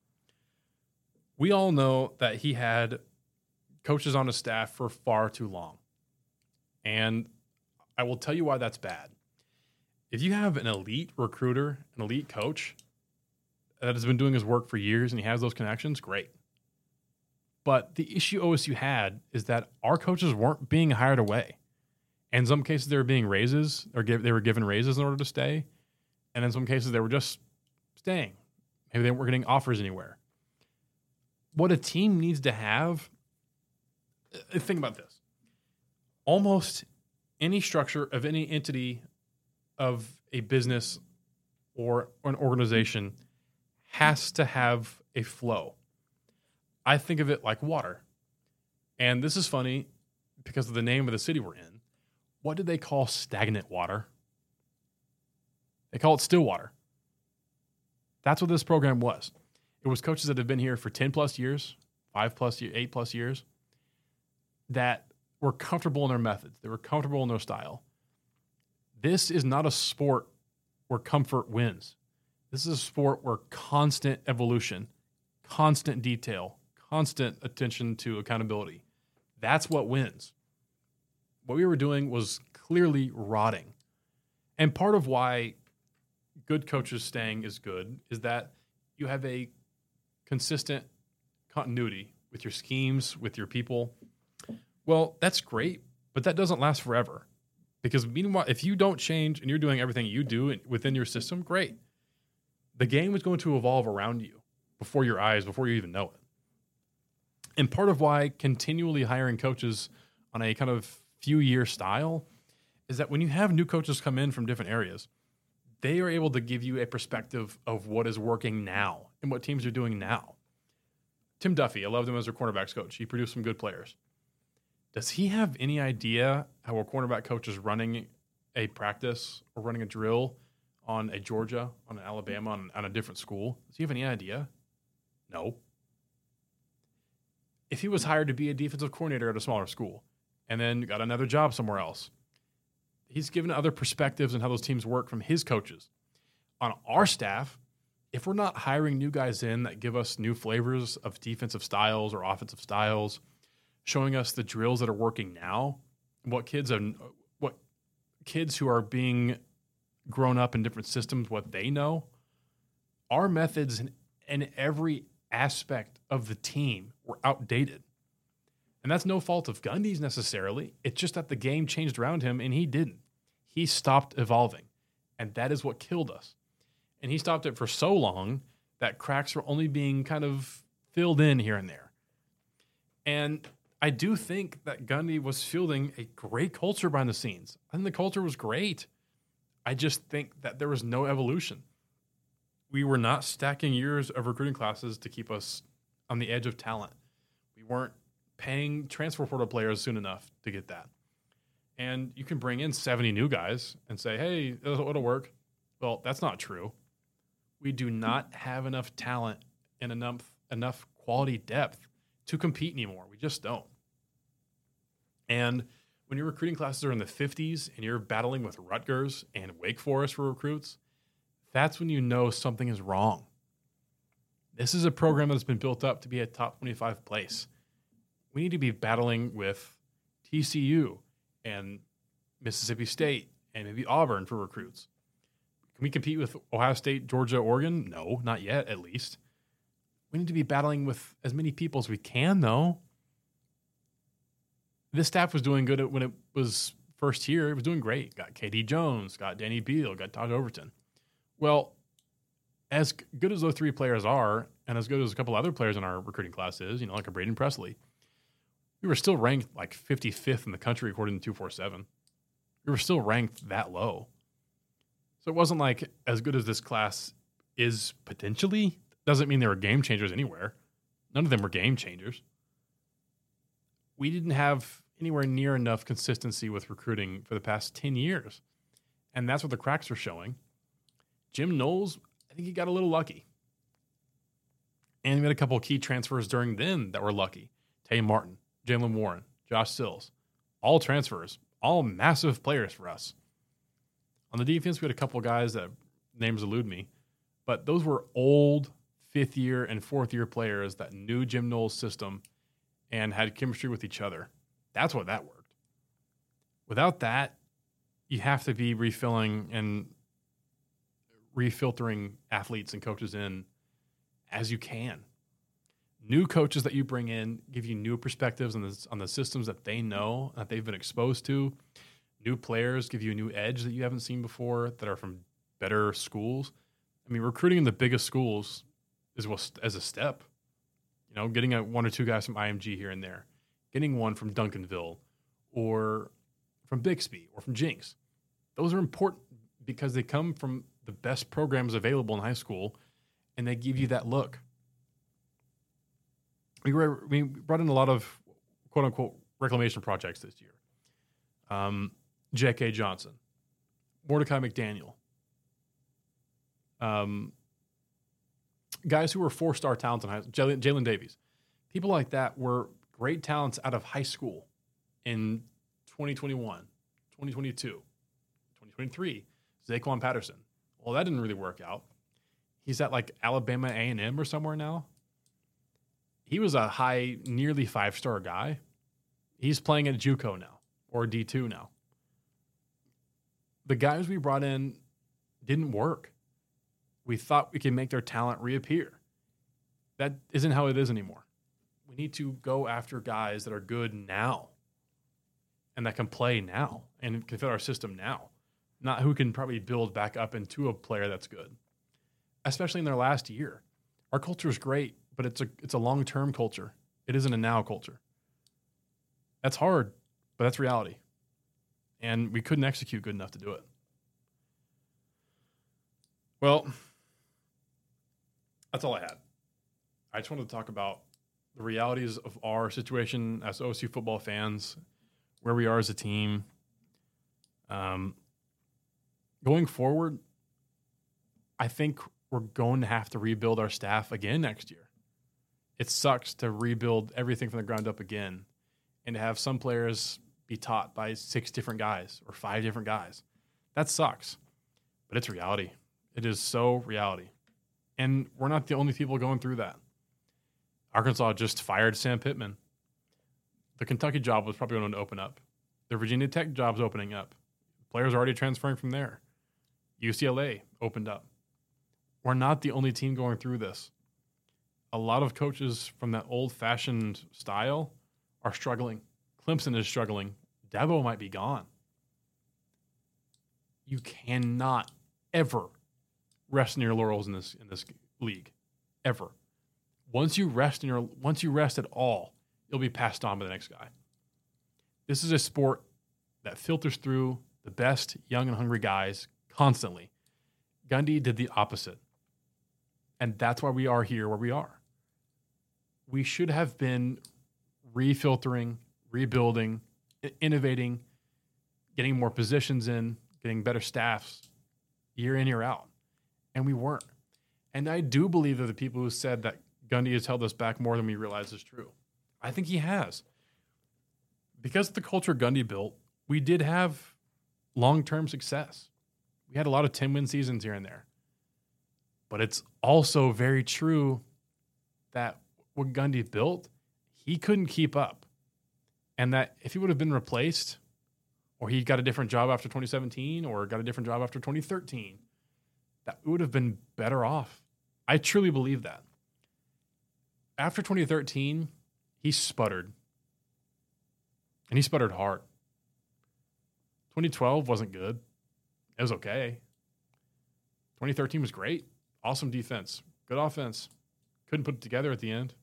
We all know that he had coaches on his staff for far too long. And I will tell you why that's bad. If you have an elite recruiter, an elite coach that has been doing his work for years and he has those connections, great. But the issue OSU had is that our coaches weren't being hired away. In some cases, they were being raises, or they were given raises in order to stay. And in some cases, they were just staying. Maybe they weren't getting offers anywhere. What a team needs to have, think about this. Almost any structure of any entity of a business or an organization has to have a flow. I think of it like water. And this is funny because of the name of the city we're in. What do they call stagnant water? They call it still water. That's what this program was. It was coaches that have been here for 10 plus years, 5 plus years, 8 plus years, that were comfortable in their methods. They were comfortable in their style. This is not a sport where comfort wins. This is a sport where constant evolution, constant detail, constant attention to accountability. That's what wins. What we were doing was clearly rotting. And part of why good coaches staying is good is that you have a consistent continuity with your schemes, with your people. Well, that's great, but that doesn't last forever. Because meanwhile, if you don't change and you're doing everything you do within your system, great. The game is going to evolve around you before your eyes, before you even know it. And part of why continually hiring coaches on a kind of few-year style is that when you have new coaches come in from different areas, they are able to give you a perspective of what is working now and what teams are doing now. Tim Duffy, I loved him as a cornerbacks coach. He produced some good players. Does he have any idea how a cornerback coach is running a practice or running a drill on a Georgia, on an Alabama, on a different school? Does he have any idea? No. If he was hired to be a defensive coordinator at a smaller school and then got another job somewhere else, he's given other perspectives on how those teams work from his coaches. On our staff, if we're not hiring new guys in that give us new flavors of defensive styles or offensive styles, showing us the drills that are working now, what kids who are being grown up in different systems, what they know, our methods in every aspect of the team were outdated. And that's no fault of Gundy's necessarily. It's just that the game changed around him and he didn't. He stopped evolving. And that is what killed us. And he stopped it for so long that cracks were only being kind of filled in here and there. And I do think that Gundy was fielding a great culture behind the scenes. I think the culture was great. I just think that there was no evolution. We were not stacking years of recruiting classes to keep us on the edge of talent. We weren't paying transfer portal players soon enough to get that. And you can bring in 70 new guys and say, hey, it'll work. Well, that's not true. We do not have enough talent and enough quality depth to compete anymore. We just don't. And when your recruiting classes are in the 50s and you're battling with Rutgers and Wake Forest for recruits, that's when you know something is wrong. This is a program that's been built up to be a top 25 place. We need to be battling with TCU and Mississippi State and maybe Auburn for recruits. Can we compete with Ohio State, Georgia, Oregon? No, not yet, at least. We need to be battling with as many people as we can, though. This staff was doing good when it was first here. It was doing great. Got KD Jones, got Danny Beal, got Todd Overton. Well, as good as those three players are, and as good as a couple other players in our recruiting class is, like a Braden Presley, we were still ranked like 55th in the country according to 247. We were still ranked that low. So it wasn't like as good as this class is potentially, doesn't mean they were game changers anywhere. None of them were game changers. We didn't have anywhere near enough consistency with recruiting for the past 10 years. And that's what the cracks are showing. Jim Knowles, I think he got a little lucky. And we had a couple of key transfers during then that were lucky. Tay Martin, Jalen Warren, Josh Sills, all transfers, all massive players for us. On the defense, we had a couple of guys that names elude me, but those were old fifth-year and fourth-year players that knew Jim Knowles' system and had chemistry with each other. That's what that worked. Without that, you have to be refilling and refiltering athletes and coaches in as you can. New coaches that you bring in give you new perspectives on the systems that they know, that they've been exposed to. New players give you a new edge that you haven't seen before that are from better schools. I mean, recruiting in the biggest schools is as a step. Getting one or two guys from IMG here and there, getting one from Duncanville or from Bixby or from Jinx. Those are important because they come from the best programs available in high school, and they give you that look. We brought in a lot of quote-unquote reclamation projects this year. J.K. Johnson, Mordecai McDaniel, guys who were four-star talents in high school, Jalen Davies. People like that were great talents out of high school in 2021, 2022, 2023. Zaquan Patterson. Well, that didn't really work out. He's at like Alabama A&M or somewhere now. He was a high, nearly five-star guy. He's playing at JUCO now or D2 now. The guys we brought in didn't work. We thought we could make their talent reappear. That isn't how it is anymore. We need to go after guys that are good now. and that can play now and can fit our system now, not who can probably build back up into a player that's good, especially in their last year. Our culture is great, but it's a long-term culture. It isn't a now culture. That's hard, but that's reality. And we couldn't execute good enough to do it. Well, that's all I had. I just wanted to talk about the realities of our situation as OSU football fans, where we are as a team. Going forward, I think we're going to have to rebuild our staff again next year. It sucks to rebuild everything from the ground up again and to have some players be taught by 6 different guys or 5 different guys. That sucks, but it's reality. It is so reality. And we're not the only people going through that. Arkansas just fired Sam Pittman. The Kentucky job was probably going to open up. The Virginia Tech job's opening up. Players are already transferring from there. UCLA opened up. We're not the only team going through this. A lot of coaches from that old-fashioned style are struggling. Clemson is struggling. Dabo might be gone. You cannot ever rest in your laurels in this league, ever. Once you rest at all, you'll be passed on by the next guy. This is a sport that filters through the best young and hungry guys constantly. Gundy did the opposite. And that's why we are here where we are. We should have been refiltering, rebuilding, innovating, getting more positions in, getting better staffs year in, year out. And we weren't. And I do believe that the people who said that Gundy has held us back more than we realize is true. I think he has. Because of the culture Gundy built, we did have long-term success. We had a lot of 10-win seasons here and there. But it's also very true that what Gundy built, he couldn't keep up. And that if he would have been replaced, or he got a different job after 2017, or got a different job after 2013, that would have been better off. I truly believe that. After 2013, he sputtered. And he sputtered hard. 2012 wasn't good. It was okay. 2013 was great. Awesome defense. Good offense. Couldn't put it together at the end.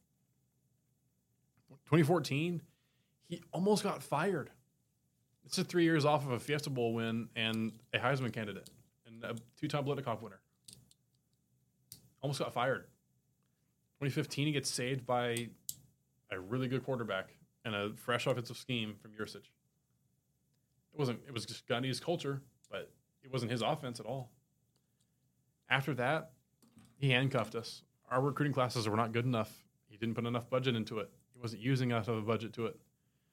2014, he almost got fired. This is 3 years off of a Fiesta Bowl win and a Heisman candidate and a 2-time Blitnikoff winner. Almost got fired. 2015, he gets saved by a really good quarterback and a fresh offensive scheme from Yurcich. It was just Gundy's culture, but it wasn't his offense at all. After that, he handcuffed us. Our recruiting classes were not good enough. He didn't put enough budget into it. He wasn't using enough of a budget to it.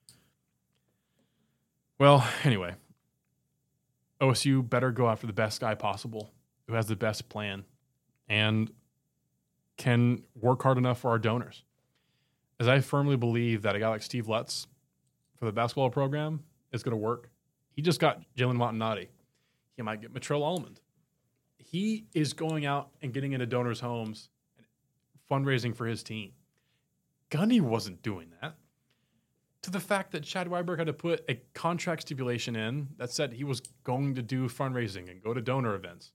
Well, anyway, OSU better go after the best guy possible who has the best plan and can work hard enough for our donors. As I firmly believe that a guy like Steve Lutz for the basketball program is going to work. He just got Jalen Montanati. He might get Matrell Almond. He is going out and getting into donors' homes and fundraising for his team. Gundy wasn't doing that. To the fact that Chad Weiberg had to put a contract stipulation in that said he was going to do fundraising and go to donor events.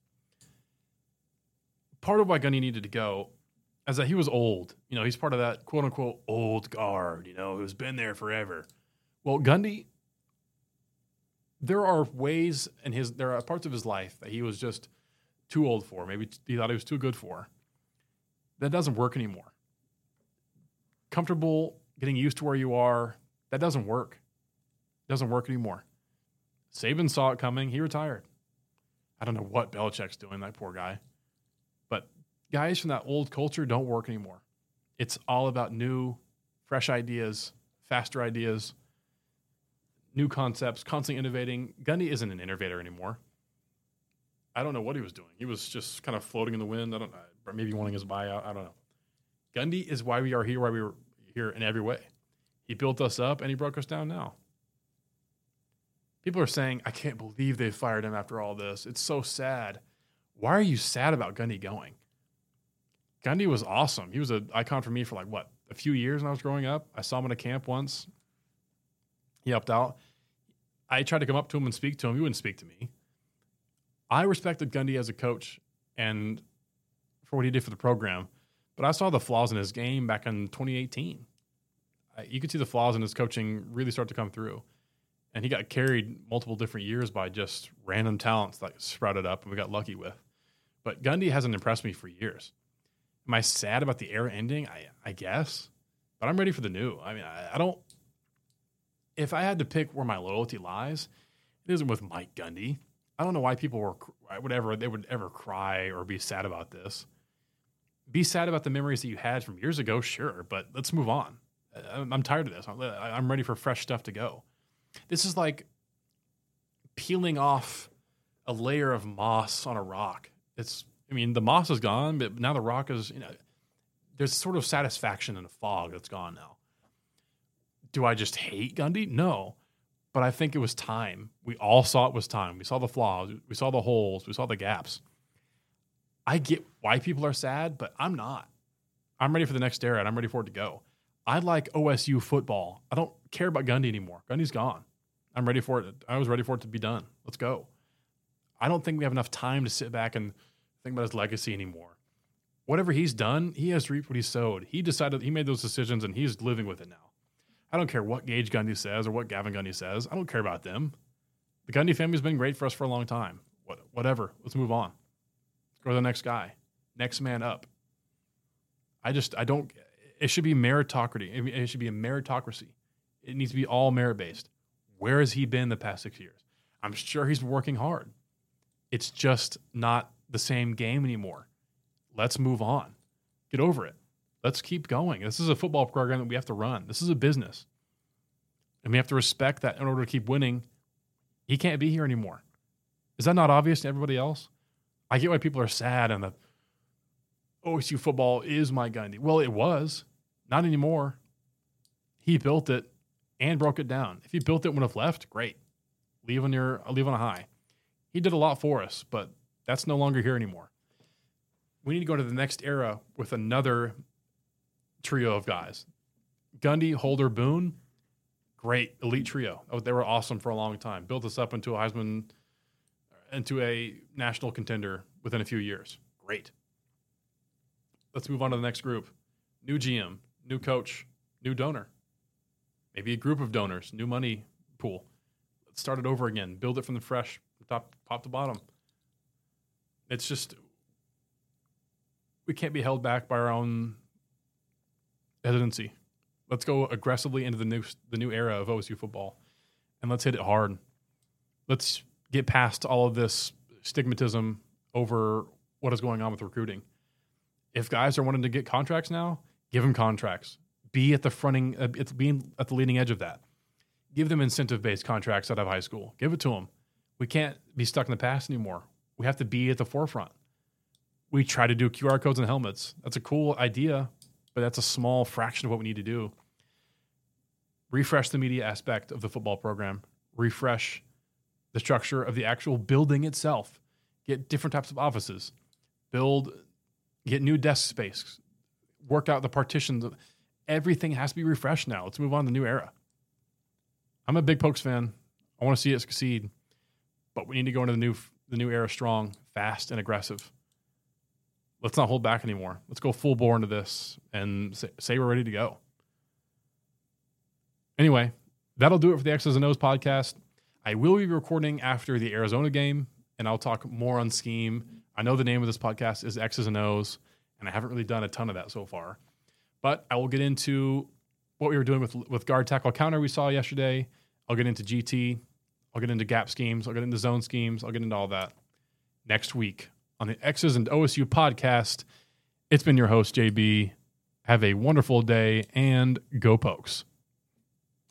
Part of why Gundy needed to go is that he was old. You know, he's part of that quote-unquote old guard, you know, who's been there forever. Well, Gundy, there are parts of his life that he was just too old for. Maybe he thought he was too good for. That doesn't work anymore. Comfortable, getting used to where you are, that doesn't work. It doesn't work anymore. Saban saw it coming. He retired. I don't know what Belichick's doing, that poor guy. But guys from that old culture don't work anymore. It's all about new, fresh ideas, faster ideas, new concepts, constantly innovating. Gundy isn't an innovator anymore. I don't know what he was doing. He was just kind of floating in the wind. I don't know. Maybe wanting his buyout. I don't know. Gundy is why we are here, why we were here in every way. He built us up, and he broke us down now. People are saying, I can't believe they fired him after all this. It's so sad. Why are you sad about Gundy going? Gundy was awesome. He was an icon for me for a few years when I was growing up. I saw him in a camp once. He helped out. I tried to come up to him and speak to him. He wouldn't speak to me. I respected Gundy as a coach and for what he did for the program, but I saw the flaws in his game back in 2018. You could see the flaws in his coaching really start to come through. And he got carried multiple different years by just random talents that sprouted up and we got lucky with. But Gundy hasn't impressed me for years. Am I sad about the era ending? I guess. But I'm ready for the new. I mean, I don't – if I had to pick where my loyalty lies, it isn't with Mike Gundy. I don't know why people they would ever cry or be sad about this. Be sad about the memories that you had from years ago, sure, but let's move on. I'm tired of this. I'm ready for fresh stuff to go. This is like peeling off a layer of moss on a rock. The moss is gone, but now the rock is, there's sort of satisfaction in the fog that's gone now. Do I just hate Gundy? No, but I think it was time. We all saw it was time. We saw the flaws. We saw the holes. We saw the gaps. I get why people are sad, but I'm not. I'm ready for the next era, and I'm ready for it to go. I like OSU football. I don't care about Gundy anymore. Gundy's gone. I'm ready for it. I was ready for it to be done. Let's go. I don't think we have enough time to sit back and think about his legacy anymore. Whatever he's done, he has reaped what he sowed. He decided, he made those decisions, and he's living with it now. I don't care what Gage Gundy says or what Gavin Gundy says. I don't care about them. The Gundy family's been great for us for a long time. Whatever. Let's move on. Let's go to the next guy. Next man up. It should be meritocracy. It should be a meritocracy. It needs to be all merit-based. Where has he been the past 6 years? I'm sure he's been working hard. It's just not the same game anymore. Let's move on. Get over it. Let's keep going. This is a football program that we have to run. This is a business. And we have to respect that in order to keep winning. He can't be here anymore. Is that not obvious to everybody else? I get why people are sad and the OSU football is Mike Gundy. Well, it was. Not anymore. He built it and broke it down. If he built it and would have left, great. Leave on a high. He did a lot for us, but that's no longer here anymore. We need to go to the next era with another trio of guys. Gundy, Holder, Boone, great elite trio. They were awesome for a long time. Built us up into a national contender within a few years. Great. Let's move on to the next group. New GM, new coach, new donor. Maybe a group of donors, new money pool. Let's start it over again. Build it from the fresh, top to bottom. It's just, we can't be held back by our own hesitancy. Let's go aggressively into the new era of OSU football, and let's hit it hard. Let's get past all of this stigmatism over what is going on with recruiting. If guys are wanting to get contracts now, give them contracts. Be at the being at the leading edge of that. Give them incentive-based contracts out of high school. Give it to them. We can't be stuck in the past anymore. We have to be at the forefront. We try to do QR codes and helmets. That's a cool idea, but that's a small fraction of what we need to do. Refresh the media aspect of the football program. Refresh the structure of the actual building itself. Get different types of offices. Get new desk space. Work out the partitions. Everything has to be refreshed now. Let's move on to the new era. I'm a big Pokes fan. I want to see it succeed, but we need to go into the new era strong, fast, and aggressive. Let's not hold back anymore. Let's go full bore into this and say we're ready to go. Anyway, that'll do it for the X's and O's podcast. I will be recording after the Arizona game, and I'll talk more on scheme. I know the name of this podcast is X's and O's, and I haven't really done a ton of that so far. But I will get into what we were doing with guard tackle counter we saw yesterday. I'll get into GT. I'll get into gap schemes. I'll get into zone schemes. I'll get into all that next week on the X's and OSU podcast. It's been your host, JB. Have a wonderful day, and go Pokes.